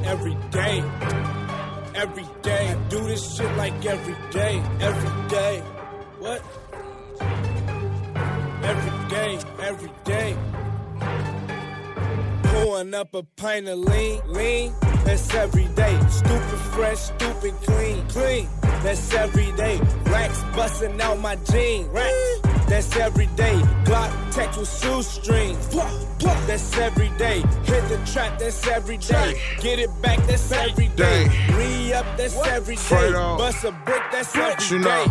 every day. Every day, I do this shit like every day. What? Every day. Pouring up a pint of lean, that's every day. Stupid fresh, stupid clean, that's every day. Racks busting out my jeans, that's every day. Glock text with shoestrings, that's every day. Hit the trap, that's every day. Get it back, that's every day. Re-up, that's every day. Bust a brick, that's every day.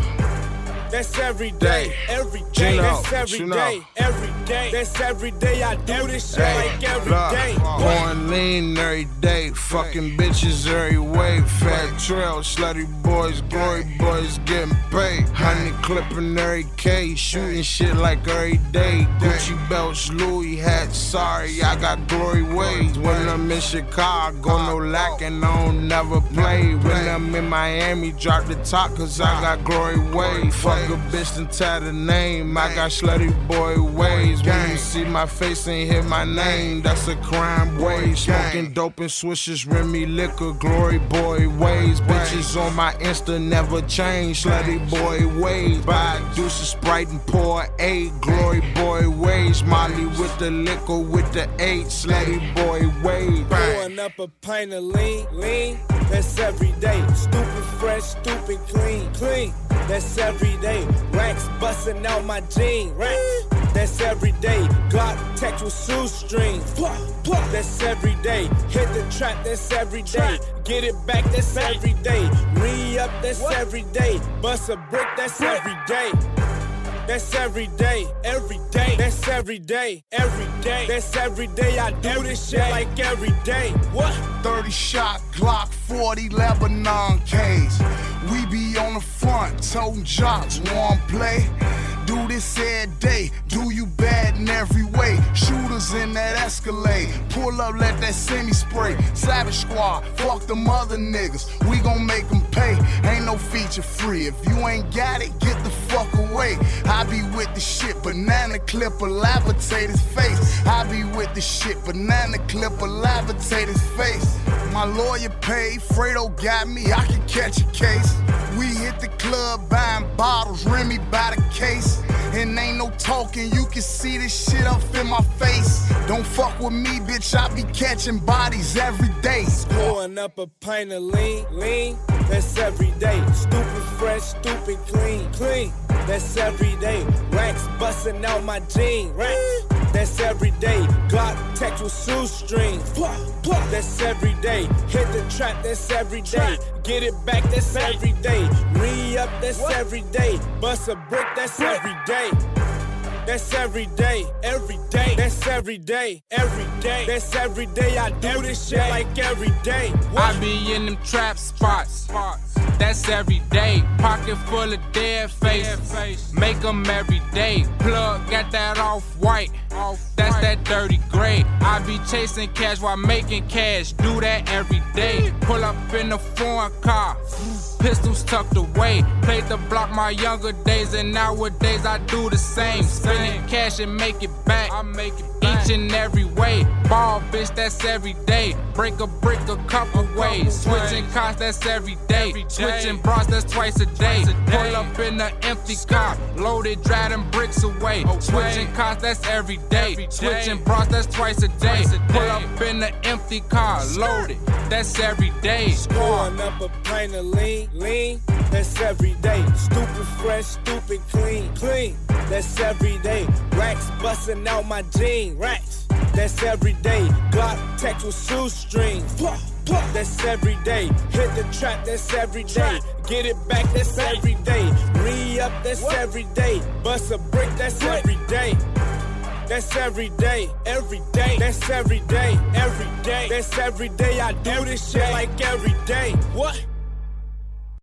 That's every day, every day, that's every day, every day, that's every day. I do this shit like every day. Pouring lean every day, fucking bitches every way. Fat trail, slutty boys, glory boys getting paid. Honey clipping every K, shooting shit like every day. Gucci belts, Louis hats, sorry, I got glory ways. When I'm in Chicago, no lacking, I don't never play. When I'm in Miami, drop the top, cause I got glory ways. Fuck a bitch and tie the name. I got slutty boy ways. When you see my face and hit my name, that's a crime way. Smoking dope and swishes, Remy liquor, glory boy ways. Bitches on my Insta never change, slutty boy ways. Buy deuce of Sprite and pour 8, glory boy ways. Molly with the liquor with the 8, slutty boy ways. Pouring up a pint of lean, that's every day. Stupid fresh, stupid clean, that's every day. Racks busting out my jeans, that's every day. Glock text with shoestrings, that's every day. Hit the trap, that's every day. Get it back, that's every day. Re-up, that's every day. Bust a brick, that's every day. That's every day, that's every day, that's every day. I do this shit like every day. What? 30 shot Glock 40 Lebanon case. We be on the front, toting jocks, one play. Do this every day, do you bad in every way. Shooters in that Escalade, pull up, let that semi-spray. Savage Squad, fuck them other niggas, we gon' make them pay. Ain't no feature free, if you ain't got it, get the fuck away. I be with the shit, banana clipper, levitate his face. I be with the shit, banana clipper, levitate his face. My lawyer paid, Fredo got me, I can catch a case. We hit the club buying bottles, Remy by the case. And ain't no talking, you can see this shit up in my face. Don't fuck with me, bitch, I be catching bodies every day. Pouring up a pint of lean, that's every day. Stupid fresh, stupid clean, that's every day. Racks busting out my jeans, that's every day. Glock text with shoestrings, that's every day. Hit the trap, that's every day. Get it back, that's every day. Re-up, that's every day. Bust a brick, that's every day. That's every day, that's every day, that's every day. I do this shit like every day. What? I be in them trap spots, that's every day. Pocket full of dead face, make them every day. Plug got that off-white, that's that dirty gray. I be chasing cash while making cash, do that every day. Pull up in a foreign car, pistols tucked away. Played the block my younger days, and nowadays I do the same. Spending cash and make it back, I make it back each and every way. Ball bitch, that's every day. Break a brick a couple ways. Switching cars, that's every day. Switching bras, that's twice a day. Pull up in an empty car, loaded, drive them bricks away. Switching cars, that's every day. Switching bras, that's twice a day. Pull up in an empty car, loaded, that's every day. Pouring up a pint of lean, that's every day. Stupid fresh, stupid clean, that's every day. Racks busting out my jeans, that's every day. Glock text with shoestrings, that's every day. Hit the trap, that's every day. Get it back, that's every day. Re-up, that's every day. Bust a brick, that's every day. That's every day, that's every day, that's every day. I do this shit like every day. What?